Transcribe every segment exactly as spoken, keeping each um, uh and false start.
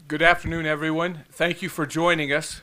Good afternoon, everyone. Thank you for joining us.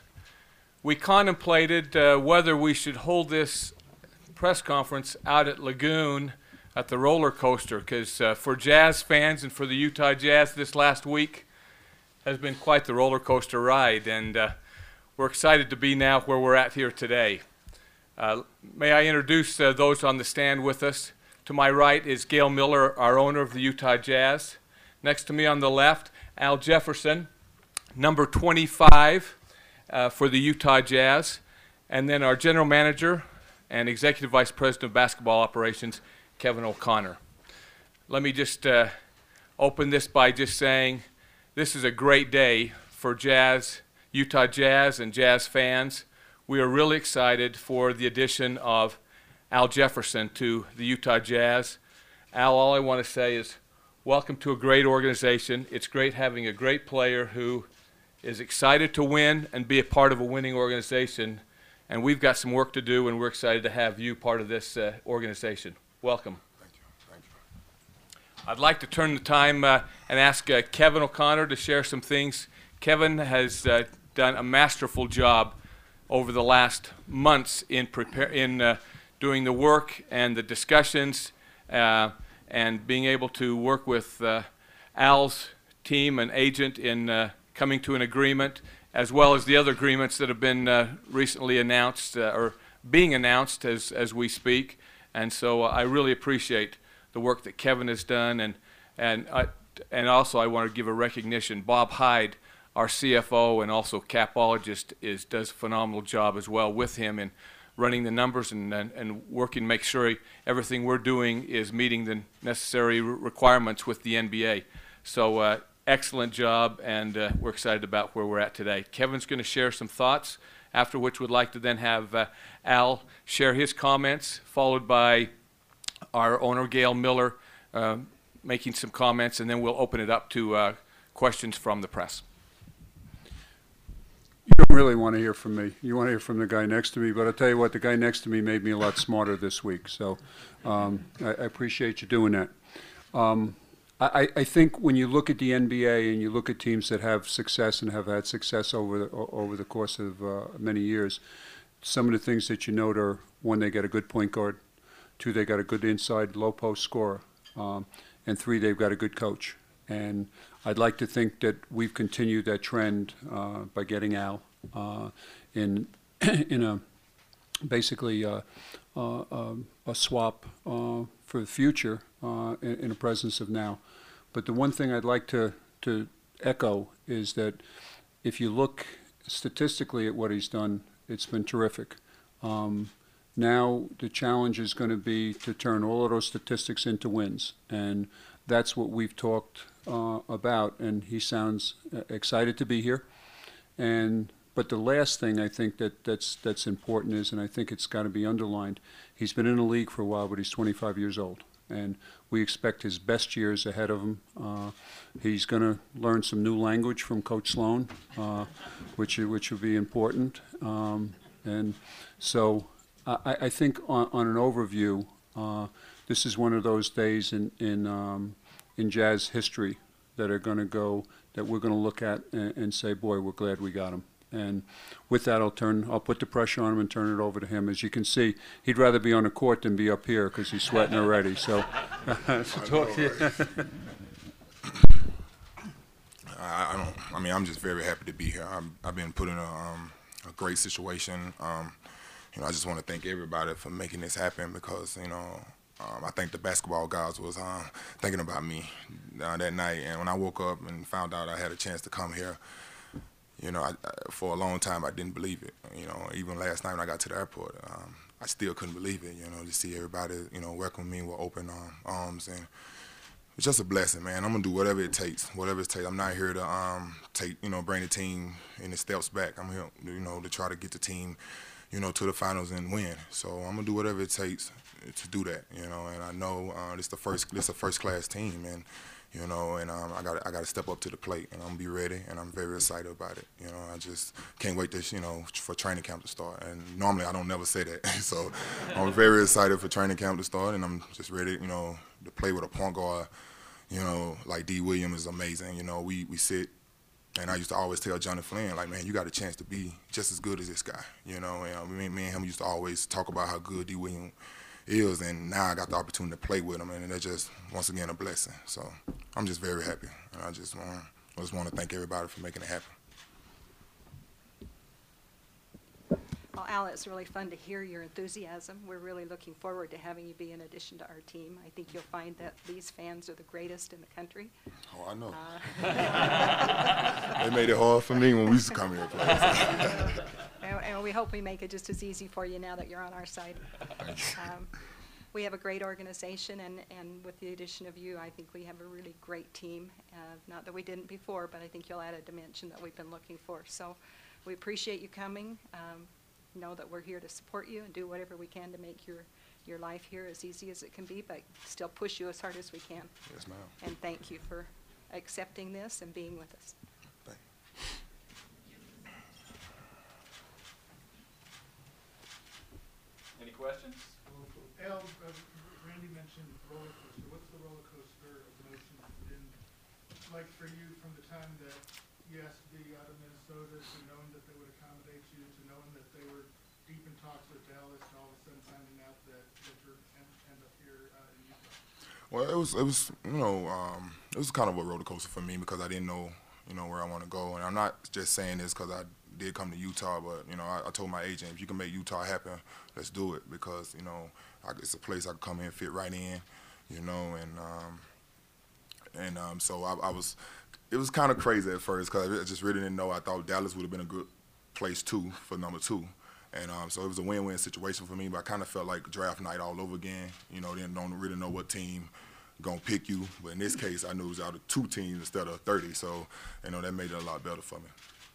We contemplated uh, whether we should hold this press conference out at Lagoon at the roller coaster, because uh, for Jazz fans and for the Utah Jazz, this last week has been quite the roller coaster ride, and uh, we're excited to be now where we're at here today. Uh, may I introduce uh, those on the stand with us. To my right is Gail Miller, our owner of the Utah Jazz. Next to me on the left, Al Jefferson, number twenty-five uh, for the Utah Jazz. And then our general manager and executive vice president of basketball operations, Kevin O'Connor. Let me just uh, open this by just saying this is a great day for Jazz, Utah Jazz and Jazz fans. We are really excited for the addition of Al Jefferson to the Utah Jazz. Al, all I want to say is welcome to a great organization. It's great having a great player who is excited to win and be a part of a winning organization. And we've got some work to do, and we're excited to have you part of this uh, organization. Welcome. Thank you. Thank you. I'd like to turn the time uh, and ask uh, Kevin O'Connor to share some things. Kevin has uh, done a masterful job over the last months in prepare in uh, doing the work and the discussions uh, and being able to work with uh, Al's team and agent in uh, coming to an agreement, as well as the other agreements that have been uh, recently announced uh, or being announced as, as we speak. And so uh, I really appreciate the work that Kevin has done. And, and, I, and also I want to give a recognition. Bob Hyde, our C F O and also capologist, is, does a phenomenal job as well with him in running the numbers and, and, and working to make sure everything we're doing is meeting the necessary requirements with the N B A. So uh, excellent job, and uh, we're excited about where we're at today. Kevin's going to share some thoughts, after which we'd like to then have uh, Al share his comments, followed by our owner, Gail Miller, uh, making some comments, and then we'll open it up to uh, questions from the press. You don't really want to hear from me. You want to hear from the guy next to me, but I'll tell you what, the guy next to me made me a lot smarter this week, so um, I, I appreciate you doing that. Um, I, I think when you look at the N B A and you look at teams that have success and have had success over the, over the course of uh, many years, some of the things that you note are, one, they got a good point guard, two, they got a good inside low post scorer, um, and three, they've got a good coach. And I'd like to think that we've continued that trend uh, by getting Al uh, in in a basically uh, uh, um, a swap uh, for the future uh, in, in the presence of now. But the one thing I'd like to to echo is that if you look statistically at what he's done, it's been terrific. Um, now the challenge is going to be to turn all of those statistics into wins, and that's what we've talked uh, about, and he sounds uh, excited to be here. And but the last thing I think that that's that's important is, and I think it's got to be underlined, he's been in the league for a while, but he's twenty-five years old, and we expect his best years ahead of him. Uh, he's going to learn some new language from Coach Sloan, uh, which which will be important. Um, and so I, I think on, on an overview, uh, this is one of those days in in um, in Jazz history that are going to go that we're going to look at and, and say, boy, we're glad we got him. And with that, I'll turn I'll put the pressure on him and turn it over to him. As you can see, he'd rather be on the court than be up here because he's sweating already. So, so talk to you. I, I don't. I mean, I'm just very happy to be here. I'm, I've been put in a, um, a great situation. Um, you know, I just want to thank everybody for making this happen because you know. Um, I think the basketball guys was uh, thinking about me uh, that night, and when I woke up and found out I had a chance to come here, you know, I, I, for a long time I didn't believe it. You know, even last night when I got to the airport, um, I still couldn't believe it. You know, to see everybody, you know, welcome me with open um, arms, and it's just a blessing, man. I'm gonna do whatever it takes, whatever it takes. I'm not here to um, take, you know, bring the team in the steps back. I'm here, you know, to try to get the team, you know, to the finals and win. So I'm gonna do whatever it takes to do that, you know. And I know uh, this the first, this a first class team, and you know, and um, I got I got to step up to the plate, and I'm gonna be ready, and I'm very excited about it. You know, I just can't wait to, you know, for training camp to start. And normally I don't never say that, so I'm very excited for training camp to start, and I'm just ready, you know, to play with a point guard, you know, like D. Williams is amazing. You know, we we sit And I used to always tell Johnny Flynn, like, man, you got a chance to be just as good as this guy, you know. And uh, me, me and him used to always talk about how good D. Williams is, and now I got the opportunity to play with him, and that's just, once again, a blessing. So I'm just very happy, and I just want, I just want to thank everybody for making it happen. Well, Al, it's really fun to hear your enthusiasm. We're really looking forward to having you be an addition to our team. I think you'll find that these fans are the greatest in the country. Oh, I know. Uh, They made it hard for me when we used to come here and play. and, and we hope we make it just as easy for you now that you're on our side. Um, we have a great organization, and, and with the addition of you, I think we have a really great team. Uh, not that we didn't before, but I think you'll add a dimension that we've been looking for. So we appreciate you coming. Um, know that we're here to support you and do whatever we can to make your, your life here as easy as it can be, but still push you as hard as we can. Yes, ma'am. And thank you for accepting this and being with us. Thank you. Any questions? Al, uh, Randy mentioned roller coaster. What's the roller coaster emotion been like for you from the time that you asked to be out of Minnesota, to knowing that they would accommodate you, to knowing that they were deep in talks with Dallas, and all of a sudden finding out that, that you're end, end up here uh, in Utah? Well, it was, it was, you know, um, it was kind of a roller coaster for me because I didn't know, you know, where I want to go. And I'm not just saying this because I did come to Utah, but, you know, I, I told my agent, if you can make Utah happen, let's do it, because, you know, I, it's a place I can come in, fit right in, you know, and um, and um, so I, I was, it was kind of crazy at first because I just really didn't know. I thought Dallas would have been a good place too for number two. And um, so it was a win-win situation for me, but I kind of felt like draft night all over again. You know, didn't don't really know what team gonna pick you. But in this case, I knew it was out of two teams instead of thirty. So, you know, that made it a lot better for me.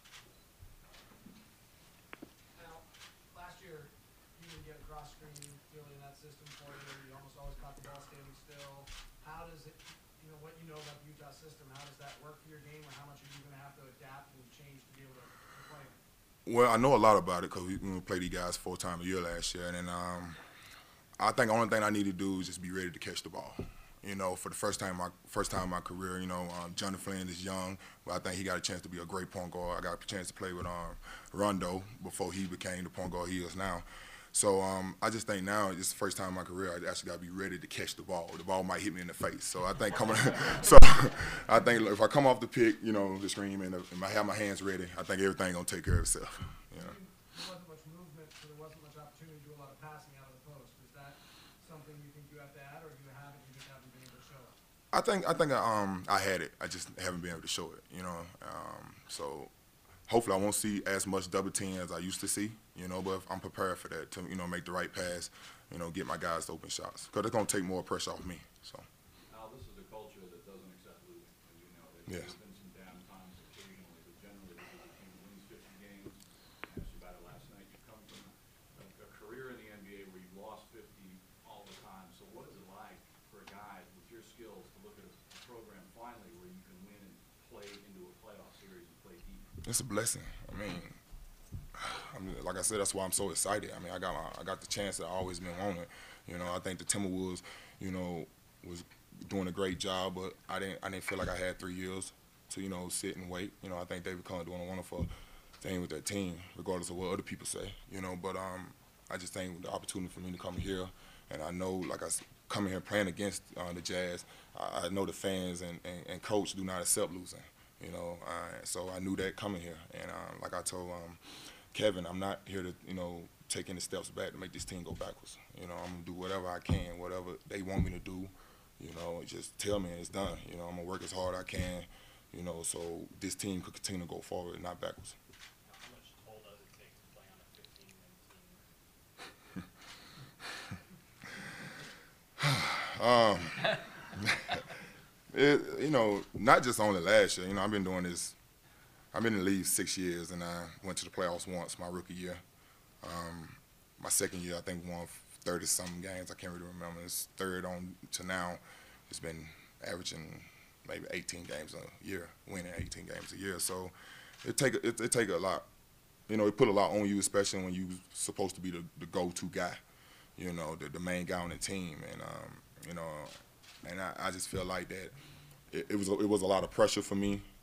Now, last year, you didn't get a cross screen really in that system for you. You almost always caught the ball standing still. How does it, you know, what you know about the Utah system, how does that work for your game, or how much are you going to have to adapt and change to be able to, to play it? Well, I know a lot about it because we, we played these guys four times a year last year, and um, I think the only thing I need to do is just be ready to catch the ball. You know, for the first time, my first time in my career, you know, um, Johnny Flynn is young, but I think he got a chance to be a great point guard. I got a chance to play with um, Rondo before he became the point guard he is now. So um, I just think now it's the first time in my career I actually got to be ready to catch the ball. The ball might hit me in the face. So I think coming, so I think if I come off the pick, you know, the screen, and if I have my hands ready, I think everything gonna take care of itself. You know. There wasn't much movement, so there wasn't much opportunity to do a lot of passing out of the post. Is that something you think you have to add, or do you have it, you just haven't been able to show it? I think I think I, um I had it. I just haven't been able to show it. You know. Um, so hopefully I won't see as much double team as I used to see. You know, but I'm prepared for that to, you know, make the right pass, you know, get my guys to open shots, because it's going to take more pressure off me. So. Now, this is a culture that doesn't accept losing, as you know. Yes. There's been some down times occasionally, but generally this is a team that wins fifty games. I asked you about it last night. You come from a, a career in the N B A where you've lost fifty all the time. So what is it like for a guy with your skills to look at a program finally where you can win and play into a playoff series and play deep? It's a blessing. I mean, I mean, like I said, that's why I'm so excited. I mean, I got my, I got the chance that I always been wanting. You know, I think the Timberwolves, you know, was doing a great job, but I didn't, I didn't feel like I had three years to, you know, sit and wait. You know, I think David Cullen doing a wonderful thing with that team, regardless of what other people say. You know, but um, I just think the opportunity for me to come here, and I know, like I s- coming here playing against uh, the Jazz, I, I know the fans and, and, and coach do not accept losing. You know, uh, so I knew that coming here, and um, like I told um, Kevin, I'm not here to, you know, take any steps back to make this team go backwards. You know, I'm gonna do whatever I can, whatever they want me to do. You know, just tell me and it's done. You know, I'm gonna work as hard as I can. You know, so this team could continue to go forward and not backwards. How much toll does it take to play on a fifteen-win team? Um, it, you know, not just only last year. You know, I've been doing this. I've been in the league six years, and I went to the playoffs once my rookie year. Um, my second year, I think, won thirty-something games. I can't really remember. It's third on to now. It's been averaging maybe eighteen games a year, winning eighteen games a year. So it take it, it take a lot. You know, it put a lot on you, especially when you're supposed to be the, the go-to guy. You know, the, the main guy on the team, and um, you know, and I, I just feel like that it, it was a, it was a lot of pressure for me.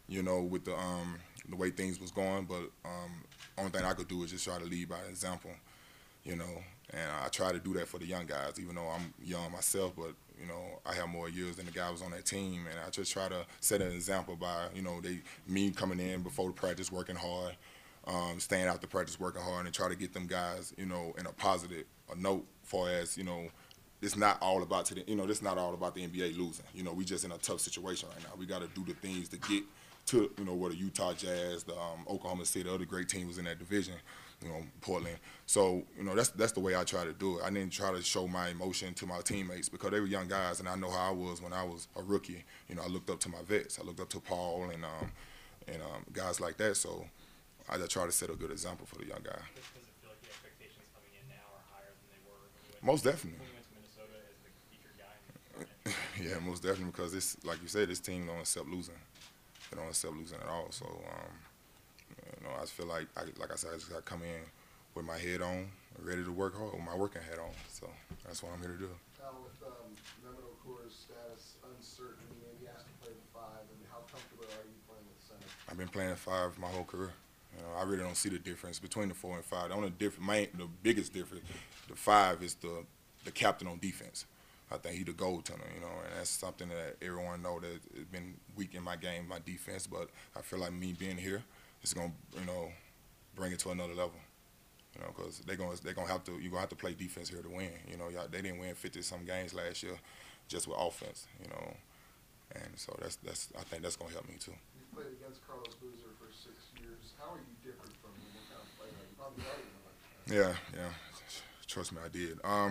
you know, with the um, the way things was going. But um, only thing I could do is just try to lead by example, you know. And I try to do that for the young guys, even though I'm young myself. But you know, I have more years than the guys on that team, and I just try to set an example by, you know, they me coming in before the practice, working hard, um, staying out the practice, working hard, and try to get them guys, you know, in a positive a note, far as, you know, it's not all about to the, you know, this not all about the N B A losing. You know, we just in a tough situation right now. We got to do the things to get to, you know, where the Utah Jazz, the um, Oklahoma City, the other great team was in that division, you know, Portland. So, you know, that's that's the way I try to do it. I didn't try to show my emotion to my teammates because they were young guys, and I know how I was when I was a rookie. You know, I looked up to my vets. I looked up to Paul and um, and um, guys like that. So I just try to set a good example for the young guy. Does does it feel like the expectations coming in now are higher than they were when you went, Most definitely. when you went to Minnesota as the featured guy? And Yeah, most definitely, because this, like you said, this team don't accept losing. They don't accept losing at all. So, um, you know, I just feel like, I, like I said, I just got to come in with my head on, ready to work hard, with my working hat on. So that's what I'm here to do. Now, with um, Mehmet Okur's status uncertain, you may be asked to play the five, and how comfortable are you playing with center? I've been playing five my whole career. You know, I really don't see the difference between the four and five. The only difference, my, the biggest difference, the five is the the captain on defense. I think he the goaltender, you know, and that's something that everyone know that has been weak in my game, my defense. But I feel like me being here is gonna, you know, bring it to another level. You know, because they're gonna they're gonna have to you're gonna have to play defense here to win. You know, y'all, they didn't win fifty some games last year just with offense. You know, and so that's that's I think that's gonna help me too. You've played against Carlos Boozer for six years. How are you different from him? What kind of player are you? Probably better than him. Yeah, yeah. Trust me, I did. Um,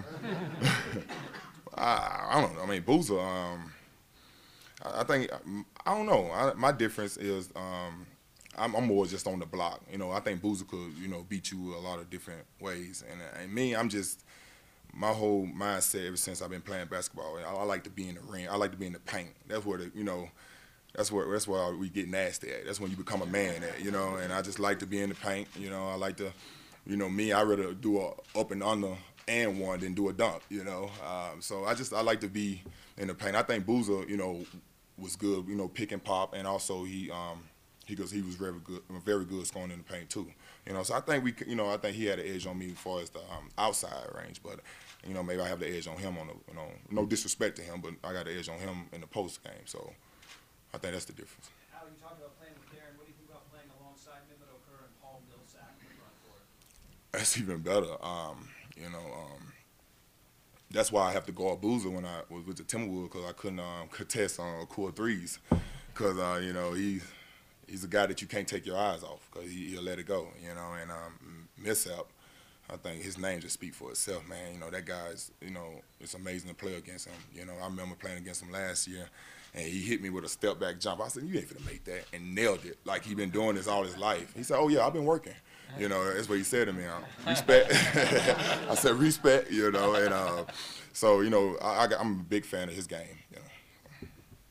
I, I don't know. I mean, Boozer, um, I, I think, I don't know. I, my difference is um, I'm, I'm more just on the block. You know, I think Boozer could, you know, beat you a lot of different ways. And, and me, I'm just, my whole mindset ever since I've been playing basketball, I, I like to be in the ring. I like to be in the paint. That's where, the, you know, that's where that's where we get nasty at. That's when you become a man at, you know. And I just like to be in the paint. You know, I like to. You know, me, I rather do a up and under and one than do a dunk, you know. Um, so I just, I like to be in the paint. I think Boozer, you know, was good, you know, pick and pop, and also he um, he goes, he was very good, very good scoring in the paint too. You know, so I think we, you know, I think he had an edge on me as far as the um, outside range, but, you know, maybe I have the edge on him on the, you know, no disrespect to him, but I got the edge on him in the post game. So I think that's the difference. How you talked about playing with Darren. What do you think about playing alongside Mehmet Okur and Paul Millsap in the front court? That's even better. Um, you know, um, that's why I have to guard Boozer when I was with the Timberwolves, because I couldn't um, contest on core threes, because uh, you know he's he's a guy that you can't take your eyes off, because he, he'll let it go. You know, and um, Millsap, I think his name just speaks for itself, man. You know, that guy's, you know, it's amazing to play against him. You know, I remember playing against him last year, and he hit me with a step back jump. I said, you ain't finna make that, and nailed it. Like he been doing this all his life. He said, oh yeah, I've been working. You know, that's what he said to me. Uh, respect. I said respect. You know, and uh, so you know, I, I, I'm a big fan of his game. You know.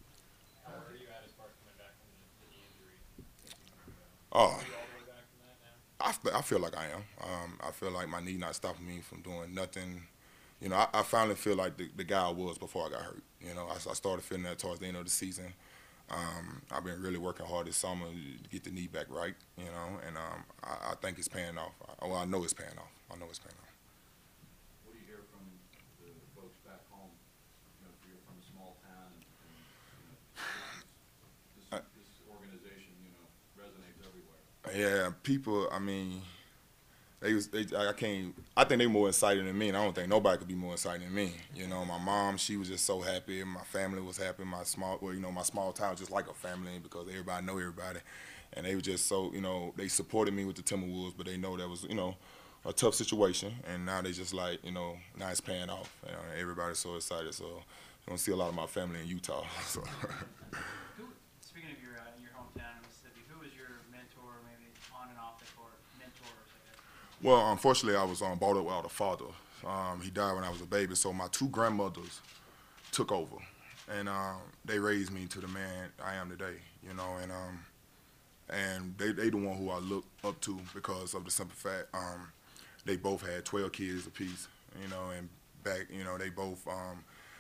How are you at as far as coming back from the, the injury? Oh. Are you all the way back from that now? I, fe- I feel like I am. Um, I feel like my knee not stopping me from doing nothing. You know, I, I finally feel like the, the guy I was before I got hurt. You know, I, I started feeling that towards the end of the season. Um, I've been really working hard this summer to get the knee back right, you know, and um, I, I think it's paying off. I, well, I know it's paying off. I know it's paying off. What do you hear from the folks back home? You know, if you're from a small town, and, and you know, this, this, this organization, you know, resonates everywhere. Yeah, people. I mean, they was. They, I can't. I think they more excited than me, and I don't think nobody could be more excited than me. You know, my mom, she was just so happy. My family was happy. My small, well, you know, my small town was just like a family because everybody know everybody, and they were just so, you know, they supported me with the Timberwolves, but they know that was, you know, a tough situation, and now they just like, you know, now it's paying off. You know, everybody's so excited. So I'm gonna see a lot of my family in Utah. So. Who, speaking of your uh, your hometown in Mississippi, who was your mentor, maybe on and off the court, mentors, I guess? Well, unfortunately, I was um, brought up without a father. Um, he died when I was a baby, so my two grandmothers took over, and um, they raised me to the man I am today. You know, and um, and they they the one who I look up to because of the simple fact um, they both had twelve kids apiece. You know, and back, you know, they both um,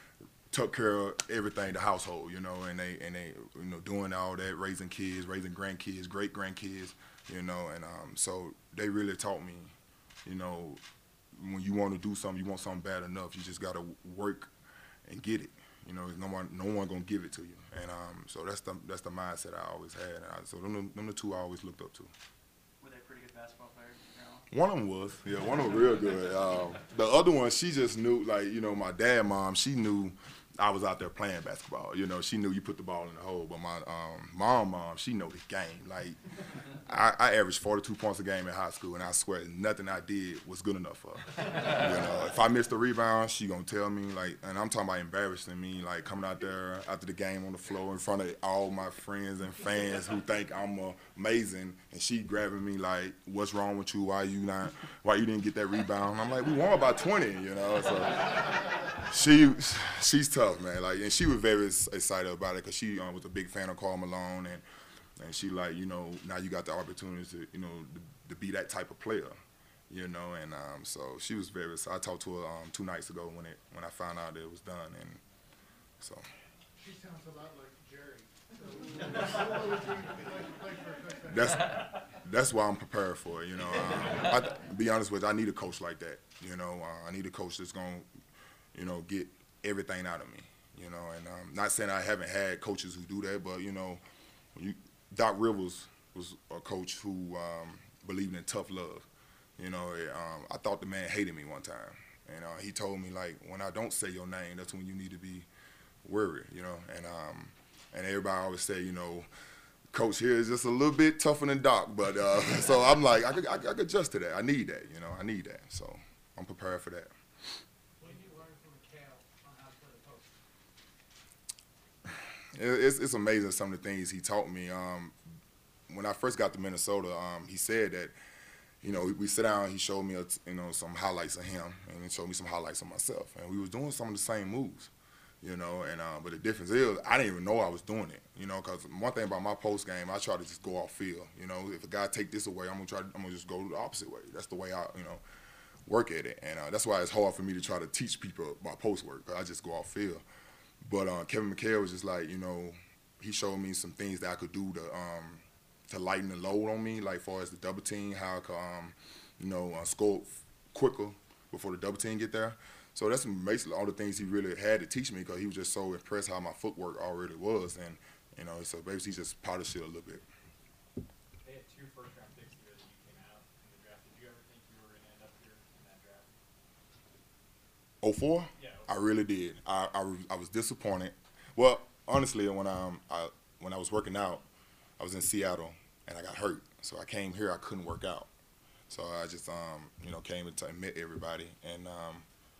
took care of everything, the household, you know, and they and they you know doing all that, raising kids, raising grandkids, great grandkids, you know, and um, so they really taught me, you know, when you want to do something, you want something bad enough, you just gotta work and get it. You know, no one no one gonna give it to you, and um, so that's the that's the mindset I always had, and I, so them, them the two I always looked up to. Were they pretty good basketball players? You know? One of them was, yeah, one of them real good. Um, the other one, she just knew, like, you know, my dad, mom, she knew I was out there playing basketball. You know, she knew you put the ball in the hole. But my um, mom, mom, she know the game. Like, I, I averaged forty-two points a game in high school, and I swear nothing I did was good enough for her. You know, if I missed a rebound, she gonna tell me, like, and I'm talking about embarrassing me, like coming out there after the game on the floor in front of all my friends and fans who think I'm uh, amazing, and she grabbing me like, what's wrong with you? Why you not? Why you didn't get that rebound? And I'm like, we won by twenty, you know. So she, she's tough, man. Like, and she was very excited about it because she uh, was a big fan of Karl Malone, and and she like, you know, now you got the opportunity to, you know, to, to be that type of player, you know. And um, so she was very. So I talked to her um, two nights ago when it when I found out that it was done, and so. She sounds a lot like Jerry. So, what would you like, like for a coach like That's that? that's why I'm prepared for it. You know, um, I, to be honest with you, I need a coach like that. You know, uh, I need a coach that's gonna, you know, get everything out of me. You know, and um, not saying I haven't had coaches who do that, but you know, you, Doc Rivers was a coach who um, believed in tough love. You know, it, um, I thought the man hated me one time, and uh, he told me like, when I don't say your name, that's when you need to be worried. You know, and um, and everybody always say, you know, coach here is just a little bit tougher than Doc, but uh, so I'm like, I could, I could adjust to that. I need that. You know, I need that. So I'm prepared for that. What did you learn from Mikhail on how to play the post? It's, it's amazing some of the things he taught me. Um, when I first got to Minnesota, um, he said that, you know, we, we sit down, he showed me, a, you know, some highlights of him, and he showed me some highlights of myself. And we was doing some of the same moves, you know, and uh, but the difference is I didn't even know I was doing it, you know, because one thing about my post game, I try to just go off field. You know, if a guy take this away, I'm gonna try. I'm gonna just go the opposite way. That's the way I, you know, work at it, and uh, that's why it's hard for me to try to teach people about post work. Cause I just go off field. But uh, Kevin McHale was just like, you know, he showed me some things that I could do to um, to lighten the load on me, like far as the double team, how I could, um, you know, uh, score quicker before the double team get there. So that's basically all the things he really had to teach me, because he was just so impressed how my footwork already was, and you know, so basically he just polished it a little bit. They had two first-round picks the year that you came out in the draft. Did you ever think you were going to end up here in that draft? oh four? Yeah. I really did. I, I, I was disappointed. Well, honestly, when um I when I was working out, I was in Seattle and I got hurt. So I came here, I couldn't work out. So I just um you know came to meet everybody, and um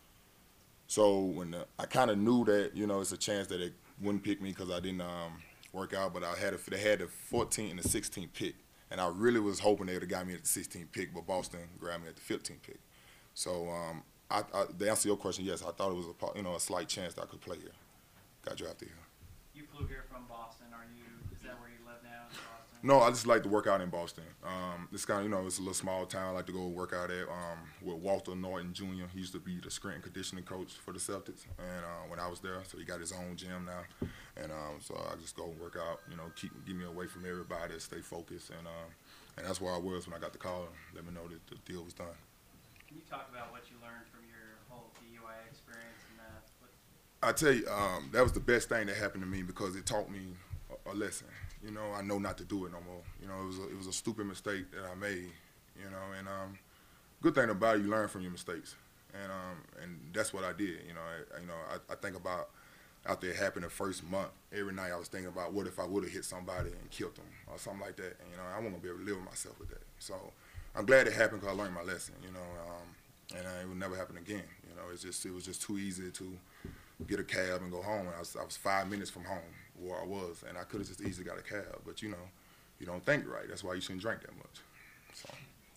so when the, I kind of knew that, you know, it's a chance that they wouldn't pick me because I didn't um work out, but I had a, they had the fourteenth and the sixteenth pick, and I really was hoping they would have got me at the sixteenth pick, but Boston grabbed me at the fifteenth pick. So um. I, I, to answer your question, yes, I thought it was a you know a slight chance that I could play here. Got drafted here. You flew here from Boston. Are you? Is that where you live now? In Boston? No, I just like to work out in Boston. Um, it's kind of, you know, it's a little small town. I like to go work out at um, with Walter Norton Junior He used to be the strength and conditioning coach for the Celtics, and uh, when I was there, so he got his own gym now, and um, so I just go and work out. You know, keep get me away from everybody, stay focused, and um, and that's where I was when I got the call. Let me know that the deal was done. Can you talk about what you learned from your whole D U I experience and that? What, I tell you, um, that was the best thing that happened to me, because it taught me a, a lesson. You know, I know not to do it no more. You know, it was a, it was a stupid mistake that I made. You know, and um, good thing about it, you learn from your mistakes, and um, and that's what I did. You know, I, you know, I, I think about after it happened the first month, every night I was thinking about what if I would have hit somebody and killed them or something like that. And, you know, I wasn't gonna be able to live with myself with that. So I'm glad it happened, because I learned my lesson. You know, um, and uh, it would never happen again. You know, it's just it was just too easy to get a cab and go home. I was, I was five minutes from home where I was, and I could have just easily got a cab. But you know, you don't think right. That's why you shouldn't drink that much. So.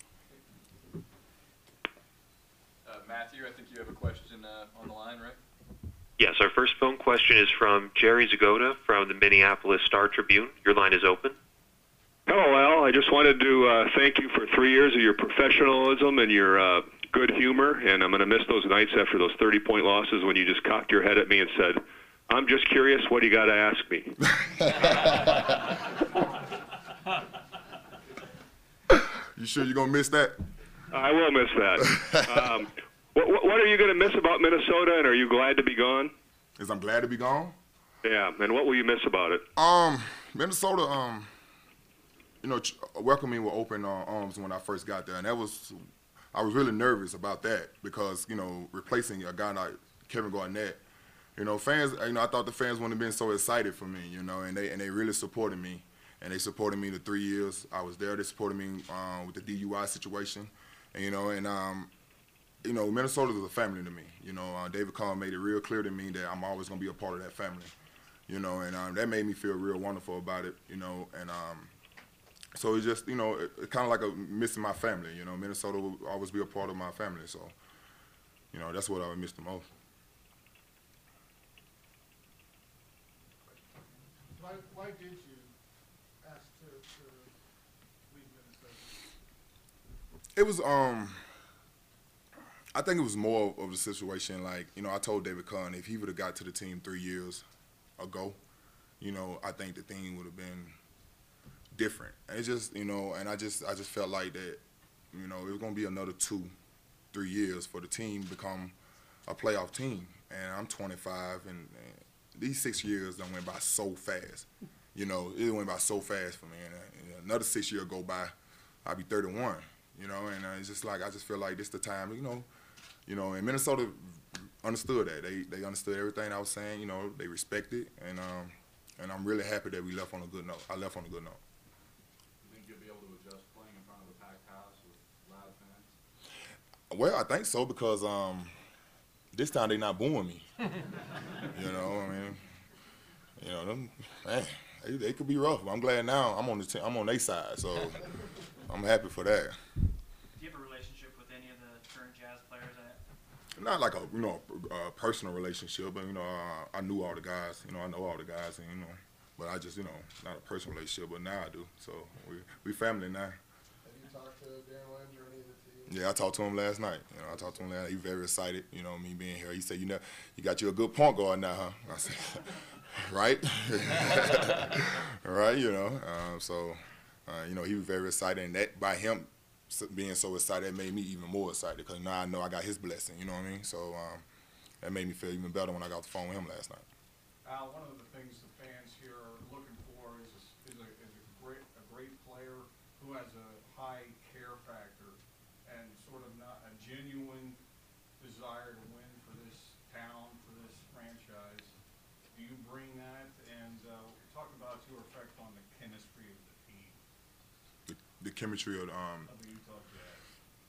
Uh, Matthew, I think you have a question uh, on the line, right? Yes, our first phone question is from Jerry Zgoda from the Minneapolis Star-Tribune. Your line is open. Hello, Al. I just wanted to uh, thank you for three years of your professionalism and your uh, good humor, and I'm going to miss those nights after those thirty-point losses when you just cocked your head at me and said, I'm just curious what you got to ask me. You sure you're going to miss that? I will miss that. um, what, what are you going to miss about Minnesota, and are you glad to be gone? Is I'm glad to be gone? Yeah, and what will you miss about it? Um, Minnesota, um, you know, ch- welcomed me with open uh, arms when I first got there, and that was, I was really nervous about that because, you know, replacing a guy like Kevin Garnett, you know, fans, you know, I thought the fans wouldn't have been so excited for me, you know, and they and they really supported me, and they supported me the three years I was there. They supported me um, with the D U I situation, and, you know, and um, you know, Minnesota is a family to me. You know, uh, David Kahn made it real clear to me that I'm always gonna be a part of that family, you know, and um, that made me feel real wonderful about it, you know, and um, so it's just, you know, it, it kind of like a missing my family, you know. Minnesota will always be a part of my family, so, you know, that's what I would miss the most. Why, why did you ask to, to leave Minnesota? It was, um, I think it was more of a situation like, you know, I told David Kahn if he would have got to the team three years ago, you know, I think the thing would have been different. And it just, you know, and I just, I just felt like that, you know, it was going to be another two, three years for the team to become a playoff team. And I'm twenty-five, and, and these six years done went by so fast. You know, it went by so fast for me. And, uh, and another six year go by, I'll be thirty-one. You know, and uh, it's just like I just feel like this the time. You know, you know, and Minnesota understood that. They they understood everything I was saying. You know, they respected, and um, and I'm really happy that we left on a good note. I left on a good note. You think you'll be able to adjust playing in front of a packed house with loud fans? Well, I think so because um, this time they not booing me. You know, I mean, you know, them, man, they, they could be rough. But I'm glad now I'm on the t- I'm on their side, so I'm happy for that. Do you have a relationship with any of the current Jazz players? Not like a you know a personal relationship, but you know uh, I knew all the guys. You know I know all the guys, and you know, but I just you know not a personal relationship, but now I do. So we we family now. Have you talked to Darren Williams or any of the team? Yeah, I talked to him last night. You know, I talked to him last night. He was very excited, you know, me being here. He said, you know, you got you a good point guard now, huh? I said, right? Right, you know. Um, so, uh, you know, he was very excited. And that, by him being so excited, that made me even more excited because now I know I got his blessing, you know what I mean? So um, that made me feel even better when I got off the phone with him last night. Al, one of the things the fans here are looking for is, is, a, is a, great, a great player who has a high care factor and sort of not a genuine desire to win for this town, for this franchise. Do you bring that? And uh, talk about your effect on the chemistry of the team. The, the chemistry of, um, of the Utah Jazz.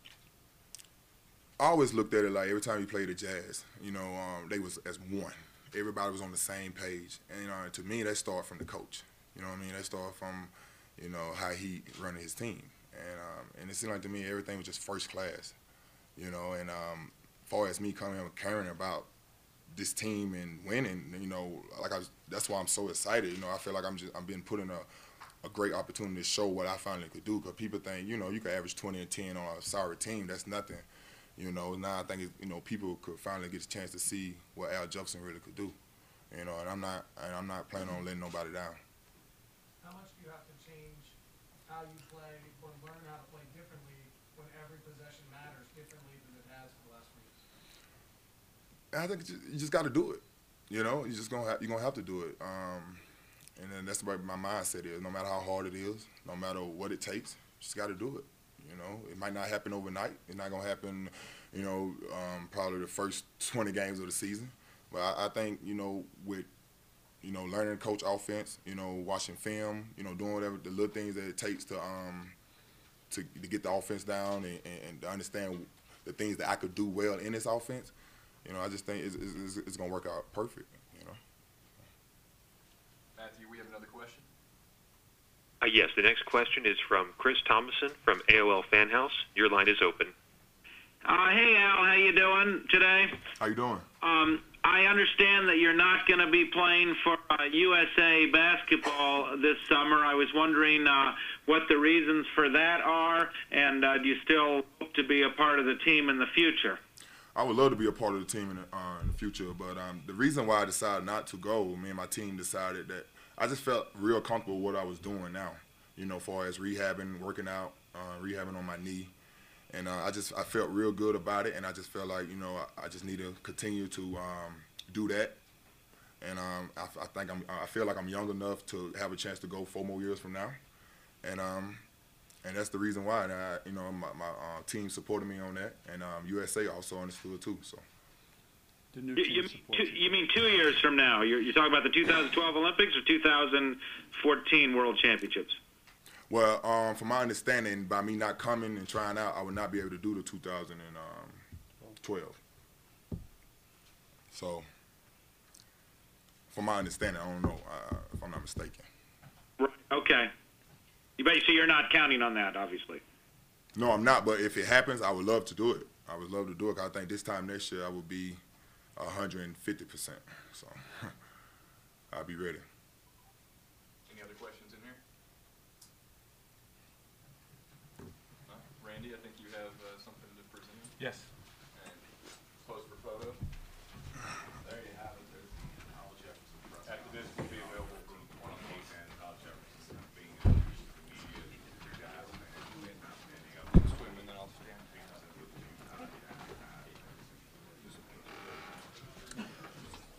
I always looked at it like every time you played the Jazz, you know, um, they was as one. Everybody was on the same page. And, you know, to me, that started from the coach. You know what I mean? That started from, you know, how he running his team. And um, and it seemed like to me everything was just first class, you know. And um, as far as me coming and caring about this team and winning, you know, like I was, that's why I'm so excited. You know, I feel like I'm just I'm being put in a, a great opportunity to show what I finally could do. Because people think, you know, you could average twenty and ten on a sorry team. That's nothing, you know. Now I think it, you know people could finally get a chance to see what Al Jefferson really could do, you know. And I'm not and I'm not planning on letting nobody down. How much do you have to change how you play or learn how to play differently when every possession matters differently than it has for the last weeks? I think you just, you just got to do it. You know, you just gonna have, you're gonna have to do it. Um, and then that's what my mindset is. No matter how hard it is, no matter what it takes, you just got to do it. You know, it might not happen overnight. It's not gonna happen, you know, um, probably the first twenty games of the season. But I, I think, you know, with you know, learning to coach offense, you know, watching film, you know, doing whatever the little things that it takes to um to, to get the offense down and, and, and to understand the things that I could do well in this offense. You know, I just think it's, it's, it's going to work out perfect, you know. Matthew, we have another question? Uh, yes, the next question is from Chris Thomason from A O L Fan House. Your line is open. Uh, hey, Al, how you doing today? How you doing? Um, I understand that you're not going to be playing for uh, U S A basketball this summer. I was wondering uh, what the reasons for that are, and uh, do you still hope to be a part of the team in the future? I would love to be a part of the team in the, uh, in the future, but um, the reason why I decided not to go, me and my team decided that I just felt real comfortable with what I was doing now, you know, as far as rehabbing, working out, uh, rehabbing on my knee. And uh, I just I felt real good about it, and I just felt like, you know, I, I just need to continue to um, do that. And um, I, I think I'm I feel like I'm young enough to have a chance to go four more years from now. And um, and that's the reason why. And I, you know, my, my uh, team supported me on that, and um, U S A also understood too. So. The new You, team you, supports two, you mean two years from now? You're, you're talking about the two thousand twelve Olympics or two thousand fourteen World Championships? Well, um, from my understanding, by me not coming and trying out, I would not be able to do the two thousand twelve. So, from my understanding, I don't know uh, if I'm not mistaken. Right. Okay. You bet. So you're not counting on that, obviously. No, I'm not. But if it happens, I would love to do it. I would love to do it. 'Cause I think this time next year I will be one hundred fifty percent. So, I'll be ready. Any other questions in here? No? Randy, I think you have uh, something to present. Yes. And pose for photo. There you have it. There's Al Jefferson. After this will be available for one case and Al Jefferson being introduced to the media. You guys and any other Swim and then I'll stand.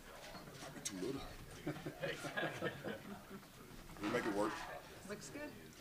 I'll be too little. We make it work. Looks good.